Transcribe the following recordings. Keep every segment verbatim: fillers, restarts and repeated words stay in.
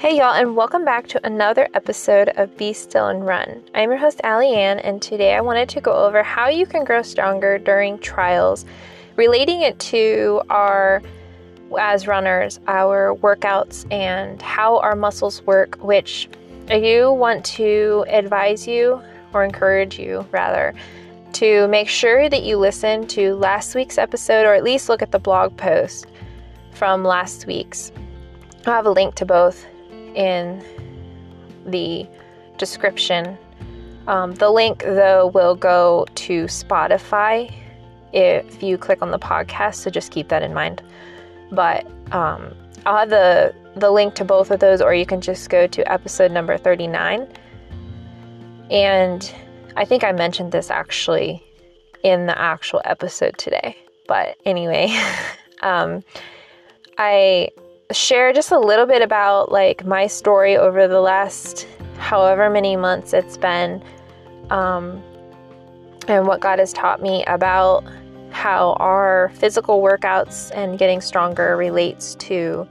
Hey y'all, and welcome back to another episode of Be Still and Run. I'm your host, Allie Ann, and today I wanted to go over how you can grow stronger during trials, relating it to our, as runners, our workouts and how our muscles work, which I do want to advise you, or encourage you rather, to make sure that you listen to last week's episode, or at least look at the blog post from last week's. I'll have a link to both in the description. Um, the link, though, will go to Spotify if you click on the podcast, so just keep that in mind. But um, I'll have the, the link to both of those, or you can just go to episode number thirty-nine. And I think I mentioned this actually in the actual episode today. But anyway, um, I... share just a little bit about like my story over the last however many months it's been, um, and what God has taught me about how our physical workouts and getting stronger relates to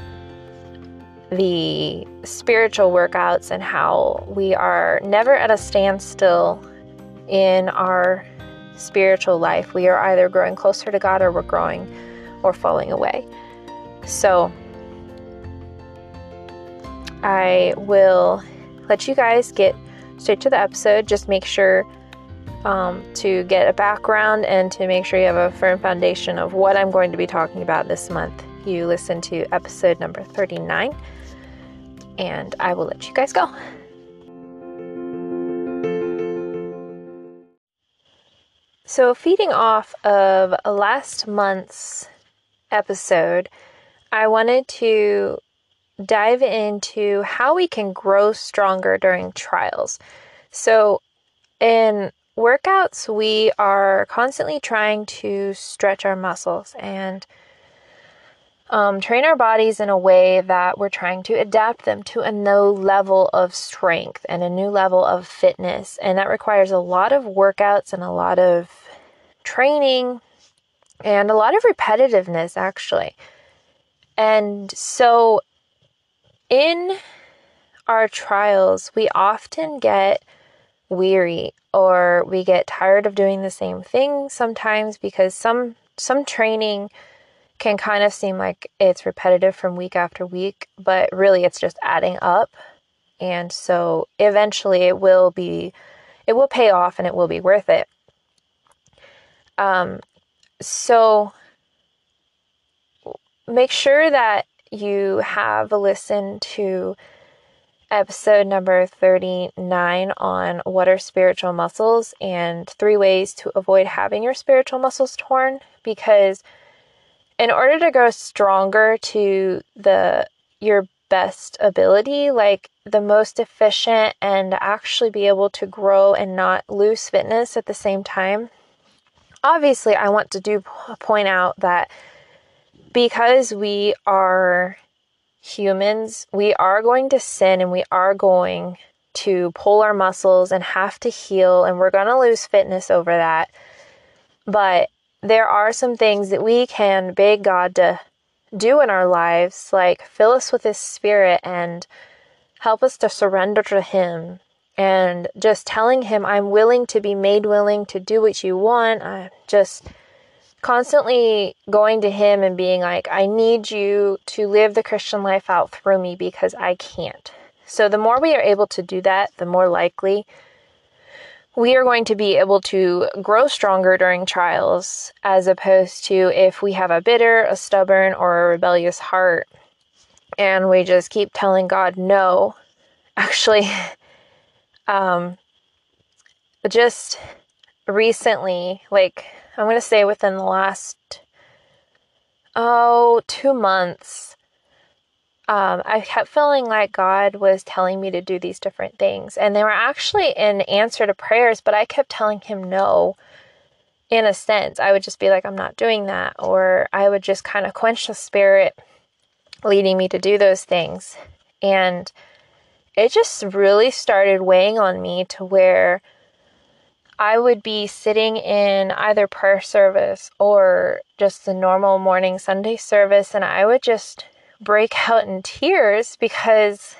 the spiritual workouts, and how we are never at a standstill in our spiritual life. We are either growing closer to God, or we're growing or falling away. So I will let you guys get straight to the episode. Just make sure um, to get a background and to make sure you have a firm foundation of what I'm going to be talking about this month. You listen to episode number thirty-nine, and I will let you guys go. So, feeding off of last month's episode, I wanted to dive into how we can grow stronger during trials. So in workouts, we are constantly trying to stretch our muscles and um, train our bodies in a way that we're trying to adapt them to a new level of strength and a new level of fitness. And that requires a lot of workouts and a lot of training and a lot of repetitiveness, actually. And so in our trials, we often get weary, or we get tired of doing the same thing sometimes, because some some training can kind of seem like it's repetitive from week after week, but really it's just adding up. And so eventually it will be, it will pay off, and it will be worth it. Um, so make sure that you have a listen to episode number thirty-nine on what are spiritual muscles and three ways to avoid having your spiritual muscles torn, because in order to grow stronger to the your best ability, like the most efficient, and actually be able to grow and not lose fitness at the same time, obviously I want to do point out that because we are humans, we are going to sin, and we are going to pull our muscles and have to heal, and we're going to lose fitness over that. But there are some things that we can beg God to do in our lives, like fill us with His Spirit and help us to surrender to Him, and just telling Him, I'm willing to be made willing to do what you want. I just constantly going to Him and being like, I need you to live the Christian life out through me, because I can't. So the more we are able to do that, the more likely we are going to be able to grow stronger during trials, as opposed to if we have a bitter, a stubborn, or a rebellious heart, and we just keep telling God no. Actually, um, just recently, like, I'm going to say within the last, oh, two months, um, I kept feeling like God was telling me to do these different things. And they were actually in answer to prayers, but I kept telling Him no, in a sense. I would just be like, I'm not doing that. Or I would just kind of quench the Spirit leading me to do those things. And it just really started weighing on me to where I would be sitting in either prayer service or just the normal morning Sunday service, and I would just break out in tears because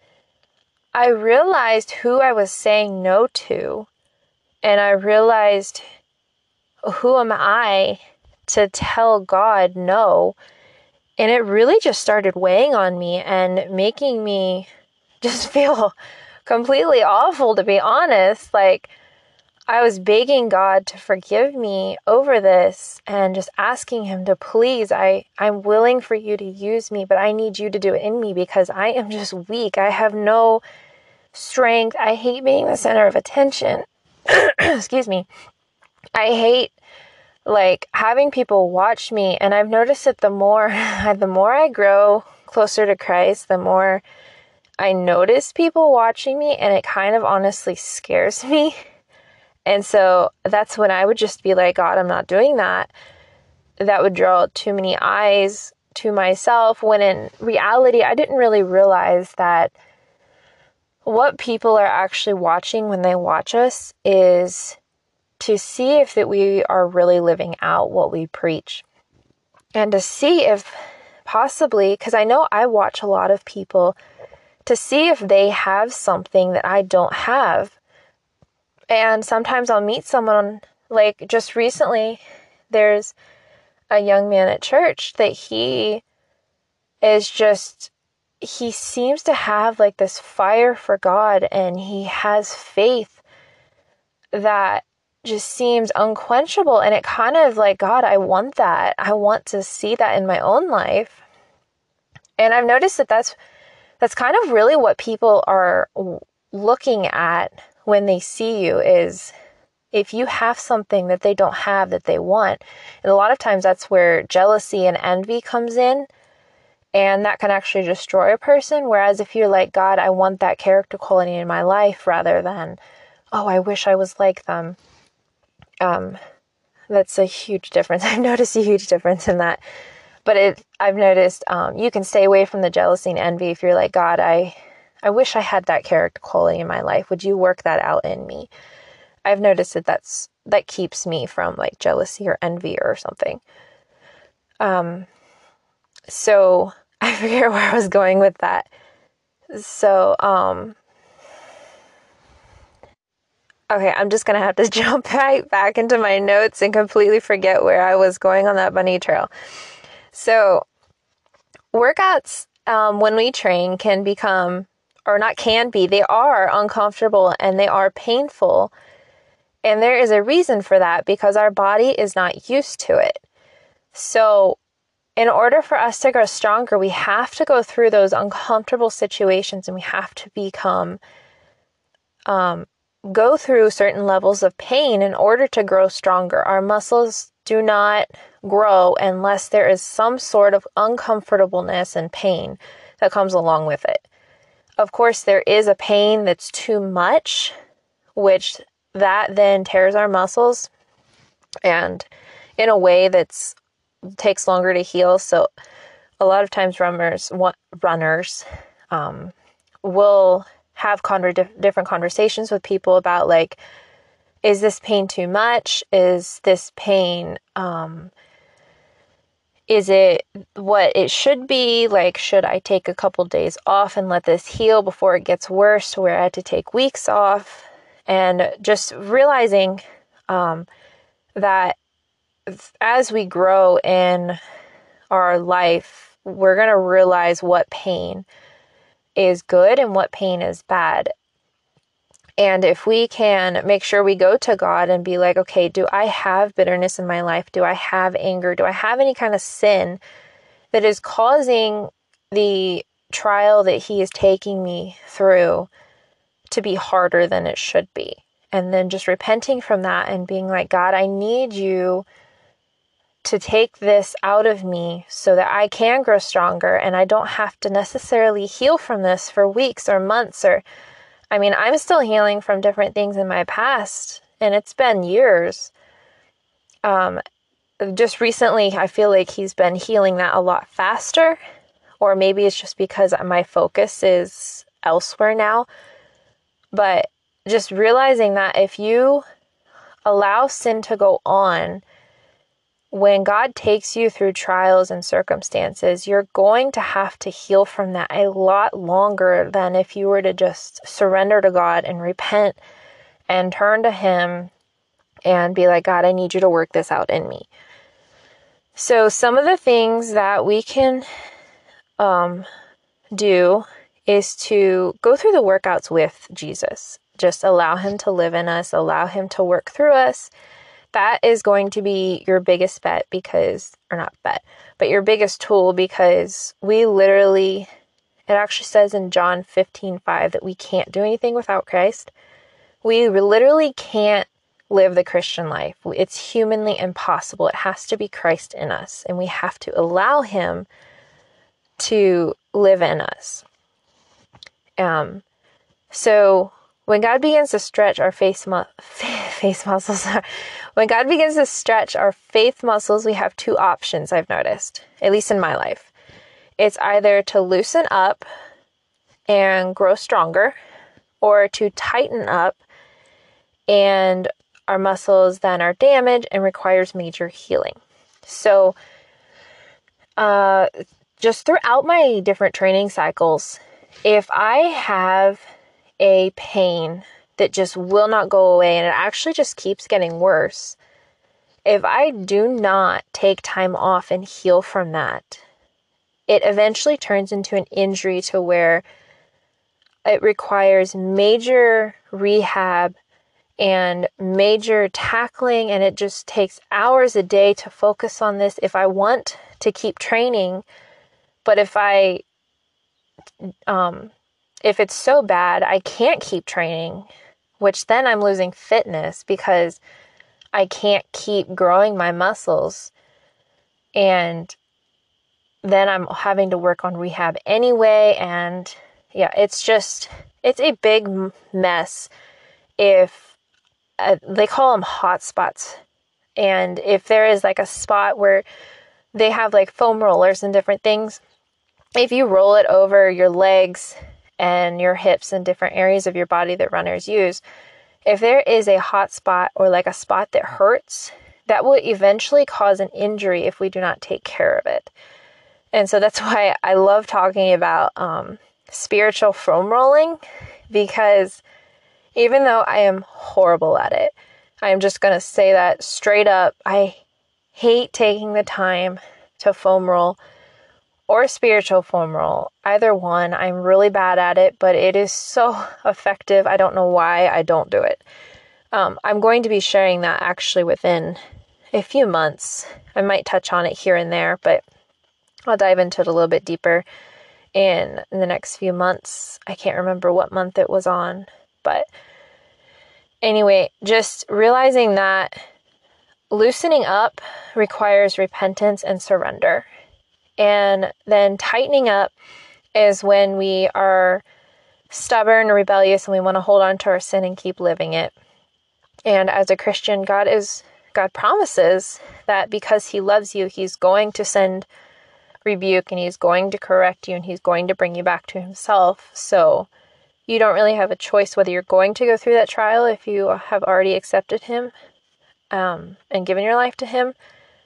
I realized who I was saying no to, and I realized, who am I to tell God no? And it really just started weighing on me and making me just feel completely awful, to be honest. Like, I was begging God to forgive me over this and just asking him to please, I, I'm willing for you to use me, but I need you to do it in me because I am just weak. I have no strength. I hate being the center of attention. Excuse me. I hate like having people watch me, and I've noticed that the more the more I grow closer to Christ, the more I notice people watching me, and it kind of honestly scares me. And so that's when I would just be like, God, I'm not doing that. That would draw too many eyes to myself, when in reality, I didn't really realize that what people are actually watching when they watch us is to see if that we are really living out what we preach, and to see if possibly, because I know I watch a lot of people, to see if they have something that I don't have. And sometimes I'll meet someone, like just recently, there's a young man at church that he is just, he seems to have like this fire for God, and he has faith that just seems unquenchable. And it kind of like, God, I want that. I want to see that in my own life. And I've noticed that that's, that's kind of really what people are looking at when they see you, is if you have something that they don't have that they want. And a lot of times that's where jealousy and envy comes in. And that can actually destroy a person. Whereas if you're like, God, I want that character quality in my life, rather than, oh, I wish I was like them. Um, that's a huge difference. I've noticed a huge difference in that. But it, I've noticed um, you can stay away from the jealousy and envy if you're like, God, I, I wish I had that character quality in my life. Would you work that out in me? I've noticed that that's, that keeps me from like jealousy or envy or something. Um, so I forget where I was going with that. So, um, okay, I'm just going to have to jump right back into my notes and completely forget where I was going on that bunny trail. So workouts, um, when we train, can become, or not can be, they are uncomfortable and they are painful. And there is a reason for that, because our body is not used to it. So in order for us to grow stronger, we have to go through those uncomfortable situations, and we have to become, um, go through certain levels of pain in order to grow stronger. Our muscles do not grow unless there is some sort of uncomfortableness and pain that comes along with it. Of course, there is a pain that's too much, which that then tears our muscles, and in a way that's takes longer to heal. So a lot of times runners, runners um, will have con- different conversations with people about like, is this pain too much? Is this pain, um, is it what it should be? Like, should I take a couple days off and let this heal before it gets worse to where I had to take weeks off? And just realizing um, that as we grow in our life, we're going to realize what pain is good and what pain is bad. And if we can make sure we go to God and be like, okay, do I have bitterness in my life? Do I have anger? Do I have any kind of sin that is causing the trial that he is taking me through to be harder than it should be? And then just repenting from that and being like, God, I need you to take this out of me so that I can grow stronger, and I don't have to necessarily heal from this for weeks or months. Or, I mean, I'm still healing from different things in my past, and it's been years. Um, just recently, I feel like he's been healing that a lot faster, or maybe it's just because my focus is elsewhere now. But just realizing that if you allow sin to go on, when God takes you through trials and circumstances, you're going to have to heal from that a lot longer than if you were to just surrender to God and repent and turn to Him and be like, God, I need you to work this out in me. So some of the things that we can um, do is to go through the workouts with Jesus. Just allow Him to live in us, allow Him to work through us. That is going to be your biggest bet because, or not bet, but your biggest tool, because we literally, it actually says in John fifteen five that we can't do anything without Christ. We literally can't live the Christian life. It's humanly impossible. It has to be Christ in us, and we have to allow Him to live in us. Um, so when God begins to stretch our face, mu- face muscles, when God begins to stretch our faith muscles, we have two options, I've noticed, at least in my life. It's either to loosen up and grow stronger, or to tighten up and our muscles then are damaged and requires major healing. So uh, just throughout my different training cycles, if I have a pain that just will not go away and it actually just keeps getting worse, if I do not take time off and heal from that, it eventually turns into an injury to where it requires major rehab and major tackling, and it just takes hours a day to focus on this if I want to keep training. But if I um if it's so bad I can't keep training, which then I'm losing fitness because I can't keep growing my muscles, and then I'm having to work on rehab anyway. And yeah, it's just, it's a big mess. If uh, they call them hot spots, and if there is like a spot where they have like foam rollers and different things, if you roll it over your legs and your hips and different areas of your body that runners use, if there is a hot spot or like a spot that hurts, that will eventually cause an injury if we do not take care of it. And so that's why I love talking about um, spiritual foam rolling, because even though I am horrible at it, I am just going to say that straight up. I hate taking the time to foam roll or spiritual foam roll. Either one, I'm really bad at it, but it is so effective. I don't know why I don't do it. Um, I'm going to be sharing that actually within a few months. I might touch on it here and there, but I'll dive into it a little bit deeper in, in the next few months. I can't remember what month it was on, but anyway, just realizing that loosening up requires repentance and surrender. And then tightening up is when we are stubborn, rebellious, and we want to hold on to our sin and keep living it. And as a Christian, God is God promises that because He loves you, He's going to send rebuke, and He's going to correct you, and He's going to bring you back to Himself. So you don't really have a choice whether you're going to go through that trial if you have already accepted Him um, and given your life to Him.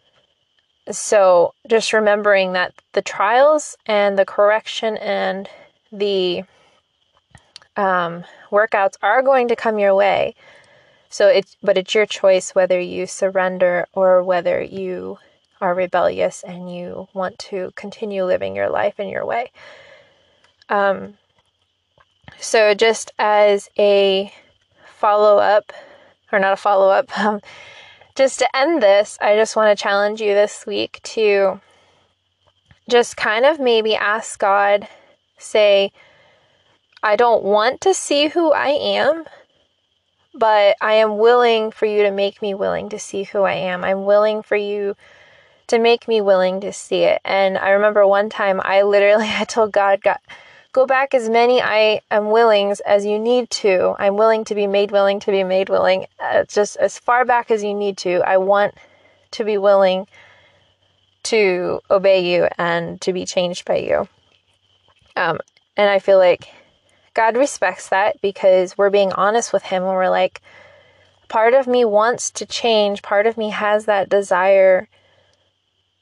So just remembering that the trials and the correction and the um, workouts are going to come your way. So it's, but it's your choice whether you surrender or whether you are rebellious and you want to continue living your life in your way. Um, so just as a follow-up, or not a follow-up, um, just to end this, I just want to challenge you this week to just kind of maybe ask God, say, I don't want to see who I am, but I am willing for you to make me willing to see who I am. I'm willing for you to make me willing to see it. And I remember one time I literally, I told God, God, go back as many I am willings as you need to. I'm willing to be made willing to be made willing. Uh, just as far back as you need to. I want to be willing to obey you and to be changed by you. Um, and I feel like God respects that because we're being honest with Him when we're like, part of me wants to change. Part of me has that desire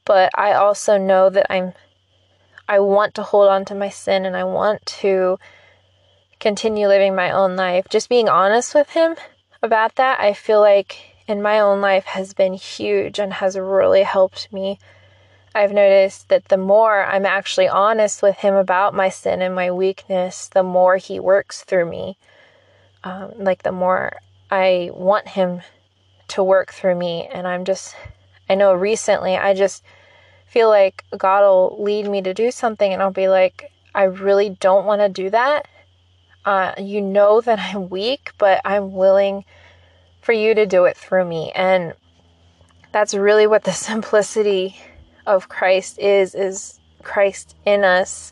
but I also know that I'm, I want to hold on to my sin, and I want to continue living my own life. Just being honest with him about that, I feel like in my own life has been huge and has really helped me. I've noticed that the more I'm actually honest with him about my sin and my weakness, the more he works through me. Um, like the more I want him to work through me. And I'm just, I know recently I just feel like God will lead me to do something, and I'll be like, I really don't want to do that. Uh, you know that I'm weak, but I'm willing for you to do it through me. And that's really what the simplicity of Christ is, is Christ in us.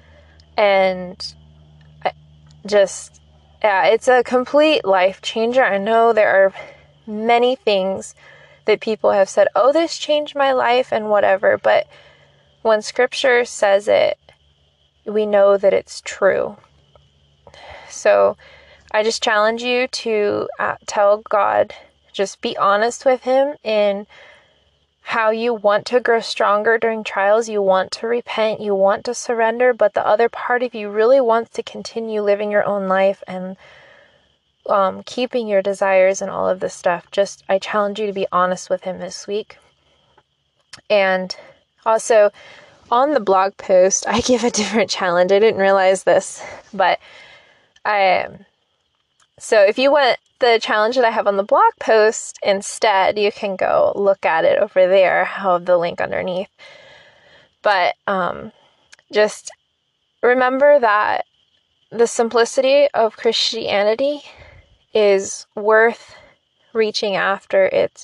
And I just, yeah, it's a complete life changer. I know there are many things that people have said, oh, this changed my life and whatever. But when scripture says it, we know that it's true. So I just challenge you to uh, tell God, just be honest with him in how you want to grow stronger during trials. You want to repent, you want to surrender, but the other part of you really wants to continue living your own life and um, keeping your desires and all of this stuff. Just, I challenge you to be honest with him this week. And also on the blog post, I give a different challenge. I didn't realize this, but I, so if you want the challenge that I have on the blog post instead, you can go look at it over there. I'll have the link underneath. But um, just remember that the simplicity of Christianity is worth reaching after. It's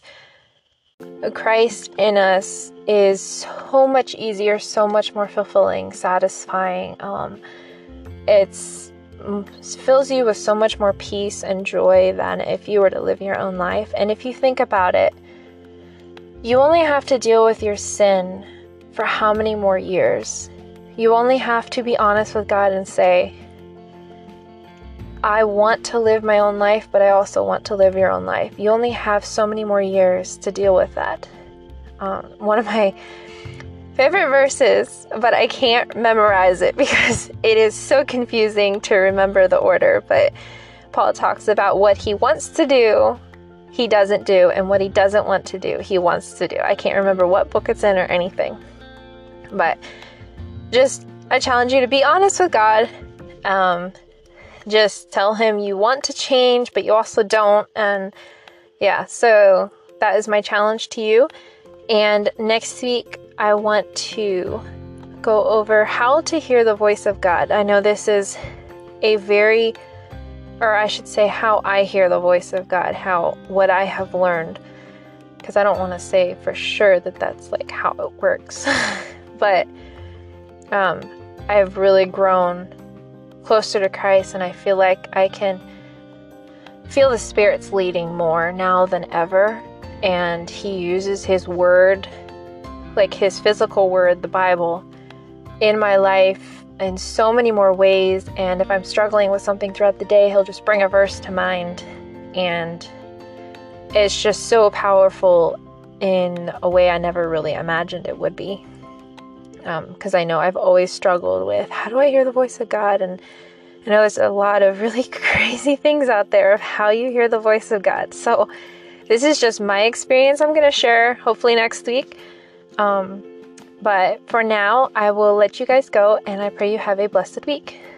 Christ in us is so much easier, so much more fulfilling, satisfying. Um, it's fills you with so much more peace and joy than if you were to live your own life. And if you think about it, you only have to deal with your sin for how many more years? You only have to be honest with God and say, I want to live my own life, but I also want to live your own life. You only have so many more years to deal with that. Um, one of my favorite verses, but I can't memorize it because it is so confusing to remember the order. But Paul talks about what he wants to do, he doesn't do, and what he doesn't want to do, he wants to do. I can't remember what book it's in or anything. But just, I challenge you to be honest with God. Um, just tell him you want to change, but you also don't. And yeah, so that is my challenge to you. And next week, I want to go over how to hear the voice of God. I know this is a very, or I should say how I hear the voice of God, how, what I have learned, because I don't want to say for sure that that's like how it works, but um, I've really grown closer to Christ, and I feel like I can feel the Spirit's leading more now than ever, and he uses his word, like his physical word, the Bible, in my life in so many more ways. And if I'm struggling with something throughout the day, he'll just bring a verse to mind, and it's just so powerful in a way I never really imagined it would be. Because um, I know I've always struggled with, how do I hear the voice of God? And I know there's a lot of really crazy things out there of how you hear the voice of God. So this is just my experience I'm going to share, hopefully next week. Um, but for now, I will let you guys go, and I pray you have a blessed week.